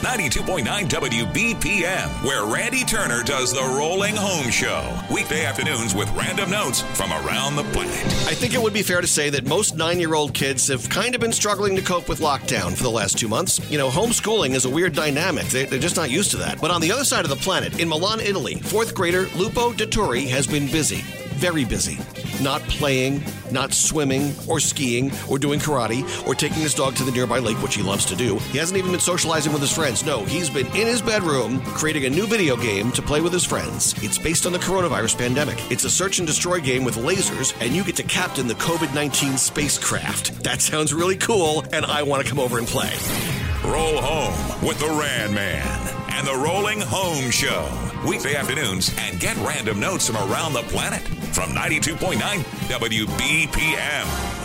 92.9 WBPM, where Randy Turner does the Rolling Home Show. Weekday afternoons with random notes from around the planet. I think it would be fair to say that most 9-year-old kids have kind of been struggling to cope with lockdown for the last 2 months. You know, homeschooling is a weird dynamic. They're just not used to that. But on the other side of the planet, in Milan, Italy, 4th grader Lupo Dettori has been busy. Very busy. Not playing, not swimming, or skiing, or doing karate, or taking his dog to the nearby lake, which he loves to do. He hasn't even been socializing with his friends. No, he's been in his bedroom creating a new video game to play with his friends. It's based on the coronavirus pandemic. It's a search and destroy game with lasers, and you get to captain the COVID-19 spacecraft. That sounds really cool, and I want to come over and play. Roll home with the Rand Man and the Rolling Home Show. Weekday afternoons, and get random notes from around the planet from 92.9 WBPM.